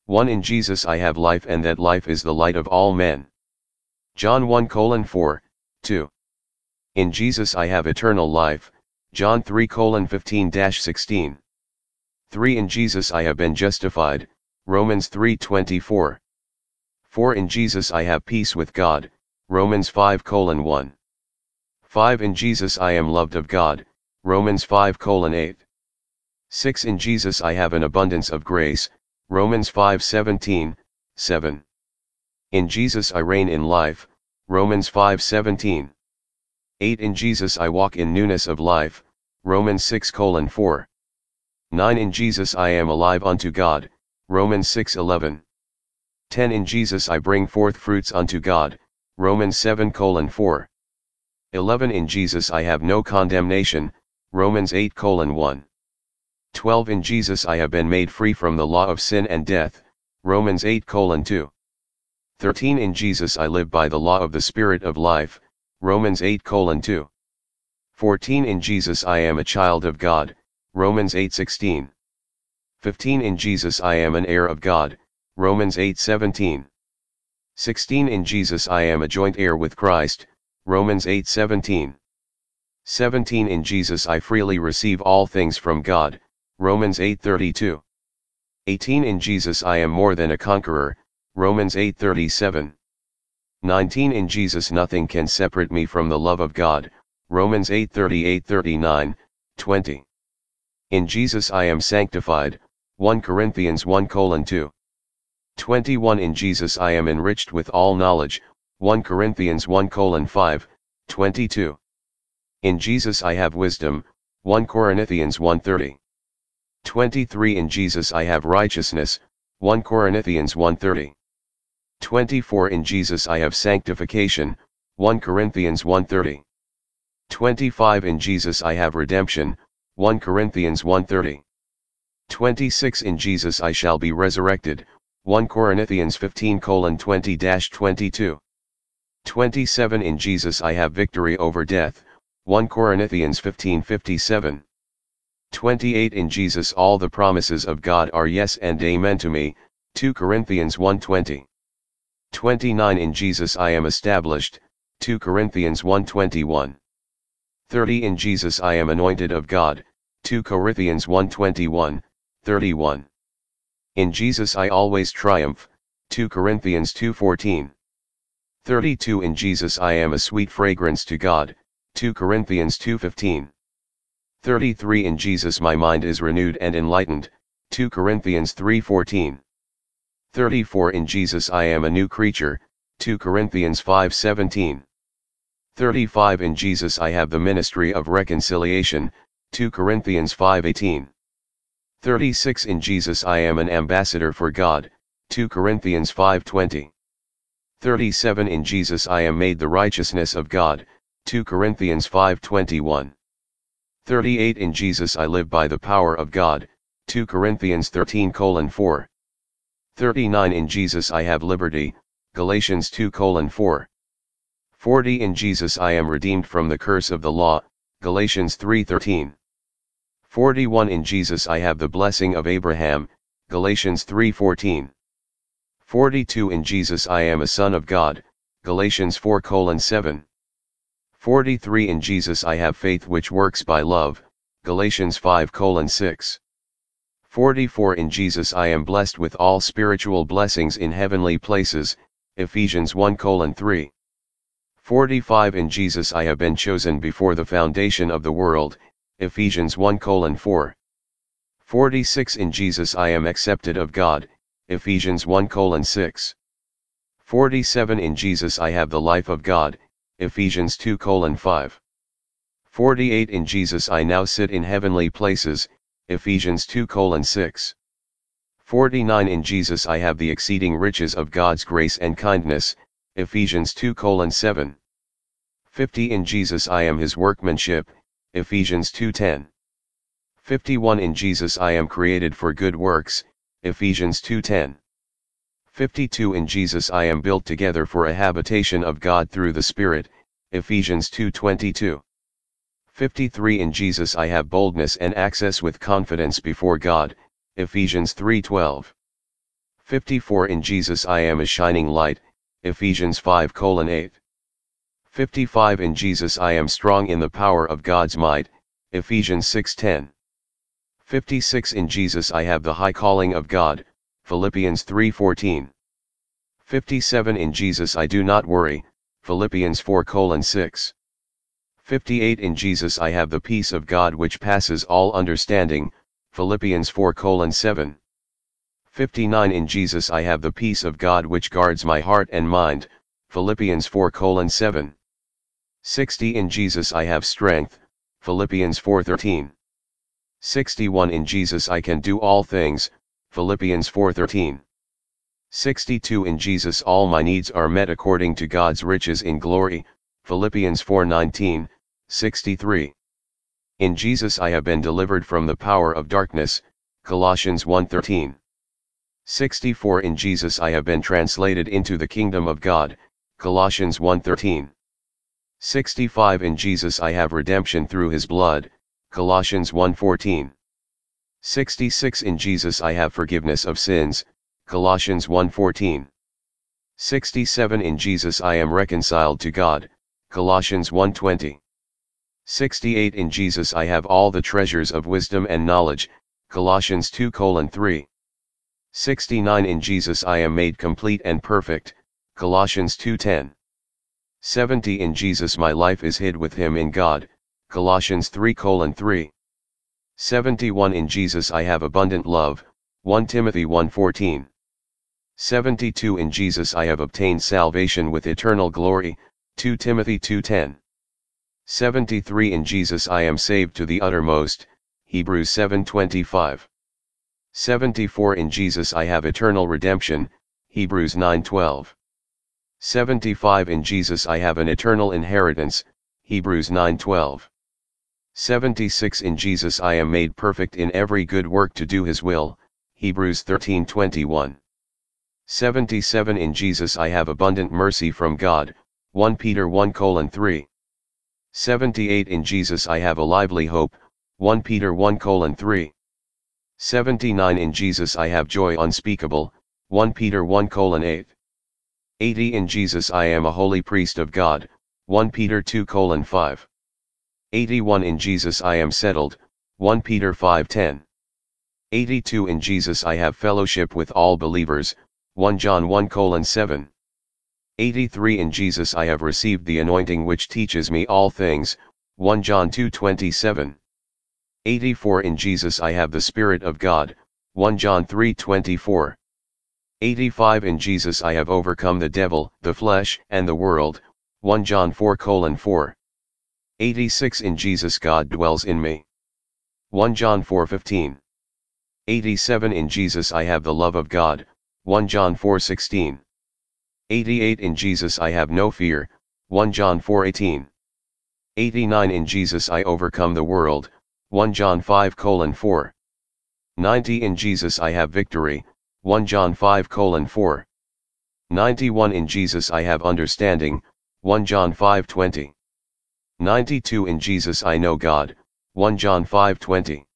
1 In Jesus I have life, and that life is the light of all men. John 1:4, 2. In Jesus I have eternal life, John 3:15-16. 3 In Jesus I have been justified, Romans 3:24. 4 In Jesus I have peace with God, Romans 5:1. 5 In Jesus I am loved of God, Romans 5:8. 6 In Jesus I have an abundance of grace, Romans 5:17, 7. In Jesus I reign in life, Romans 5:17. 8 In Jesus I walk in newness of life, Romans 6:4. 9 In Jesus I am alive unto God, Romans 6:11. 10 In Jesus I bring forth fruits unto God, Romans 7:4. 11 In Jesus I have no condemnation, Romans 8:1. 12 In Jesus I have been made free from the law of sin and death, Romans 8:2. 13 In Jesus I live by the law of the Spirit of life, Romans 8:2. 14 In Jesus I am a child of God, Romans 8:16. 15 In Jesus I am an heir of God, Romans 8:17. 16 In Jesus I am a joint heir with Christ, Romans 8:17. 17 In Jesus I freely receive all things from God, Romans 8:32. 18 In Jesus I am more than a conqueror, Romans 8:37. 19 In Jesus nothing can separate me from the love of God, Romans 8:38-39, 20. In Jesus I am sanctified, 1 Corinthians 1:2. 21 In Jesus I am enriched with all knowledge, 1 Corinthians 1:5, 22. In Jesus I have wisdom, 1 Corinthians 1:30. 23 In Jesus I have righteousness, 1 Corinthians 1:30. 24 In Jesus I have sanctification, 1 Corinthians 1:30. 25 In Jesus I have redemption, 1 Corinthians 1:30. 26 In Jesus I shall be resurrected, 1 Corinthians 15:20-22. 27 In Jesus I have victory over death, 1 Corinthians 15:57. 28 In Jesus all the promises of God are yes and amen to me, 2 Corinthians 1:20. 29 In Jesus I am established, 2 Corinthians 1:21. 30 In Jesus I am anointed of God, 2 Corinthians 1:21, 31. In Jesus I always triumph, 2 Corinthians 2:14. 32 In Jesus I am a sweet fragrance to God, 2 Corinthians 2:15. 33 In Jesus my mind is renewed and enlightened, 2 Corinthians 3:14. 34 In Jesus I am a new creature, 2 Corinthians 5:17. 35 In Jesus I have the ministry of reconciliation, 2 Corinthians 5:18. 36 In Jesus I am an ambassador for God, 2 Corinthians 5:20. 37 In Jesus I am made the righteousness of God, 2 Corinthians 5:21. 38 In Jesus I live by the power of God, 2 Corinthians 13:4. 39 In Jesus I have liberty, Galatians 2:4. 40 In Jesus I am redeemed from the curse of the law, Galatians 3:13. 41 In Jesus I have the blessing of Abraham, Galatians 3:14. 42 In Jesus I am a son of God, Galatians 4:7. 43 In Jesus I have faith which works by love, Galatians 5:6. 44 In Jesus I am blessed with all spiritual blessings in heavenly places, Ephesians 1:3. 45 In Jesus I have been chosen before the foundation of the world, Ephesians 1:4. 46 In Jesus I am accepted of God, Ephesians 1:6. 47 In Jesus I have the life of God, Ephesians 2:5. 48 In Jesus I now sit in heavenly places, Ephesians 2:6. 49 In Jesus I have the exceeding riches of God's grace and kindness, Ephesians 2:7. 50 In Jesus I am his workmanship, Ephesians 2:10. 51 In Jesus I am created for good works, Ephesians 2:10. 52 In Jesus I am built together for a habitation of God through the Spirit, Ephesians 2:22. 53 In Jesus I have boldness and access with confidence before God, Ephesians 3:12. 54 In Jesus I am a shining light, Ephesians 5:8. 55 In Jesus I am strong in the power of God's might, Ephesians 6:10. 56 In Jesus I have the high calling of God, Philippians 3:14. 57 In Jesus I do not worry, Philippians 4:6. 58 In Jesus I have the peace of God which passes all understanding, Philippians 4:7. 59 In Jesus I have the peace of God which guards my heart and mind, Philippians 4:7. 60 In Jesus I have strength, Philippians 4:13. 61 In Jesus I can do all things, Philippians 4:13. 62 In Jesus all my needs are met according to God's riches in glory, Philippians 4:19, 63. In Jesus I have been delivered from the power of darkness, Colossians 1:13. 64 In Jesus I have been translated into the kingdom of God, Colossians 1:13. 65 In Jesus I have redemption through his blood, Colossians 1:14. 66 In Jesus I have forgiveness of sins, Colossians 1:14. 67 In Jesus I am reconciled to God, Colossians 1:20. 68 In Jesus I have all the treasures of wisdom and knowledge, Colossians 2:3. 69 In Jesus I am made complete and perfect, Colossians 2:10. 70 In Jesus my life is hid with him in God, Colossians 3:3. 71 In Jesus I have abundant love, 1 Timothy 1:14. 72 In Jesus I have obtained salvation with eternal glory, 2 Timothy 2:10. 73 In Jesus I am saved to the uttermost, Hebrews 7:25. 74 In Jesus I have eternal redemption, Hebrews 9:12. 75 In Jesus I have an eternal inheritance, Hebrews 9:12. 76 In Jesus I am made perfect in every good work to do his will, Hebrews 13:21. 77 In Jesus I have abundant mercy from God, 1 Peter 1:3. 78 In Jesus I have a lively hope, 1 Peter 1:3. 79 In Jesus I have joy unspeakable, 1 Peter 1:8. 80 In Jesus I am a holy priest of God, 1 Peter 2:5. 81 In Jesus I am settled, 1 Peter 5:10. 82 In Jesus I have fellowship with all believers, 1 John 1:7. 83 In Jesus I have received the anointing which teaches me all things, 1 John 2:27. 84 In Jesus I have the Spirit of God, 1 John 3:24. 85 In Jesus I have overcome the devil, the flesh, and the world, 1 John 4:4. 86 In Jesus God dwells in me, 1 John 4:15. 87 In Jesus I have the love of God, 1 John 4:16. 88 In Jesus I have no fear, 1 John 4:18. 89 In Jesus I overcome the world, 1 John 5:4. 90 In Jesus I have victory, 1 John 5:4. 91 In Jesus I have understanding, 1 John 5:20. 92 In Jesus I know God, 1 John 5:20.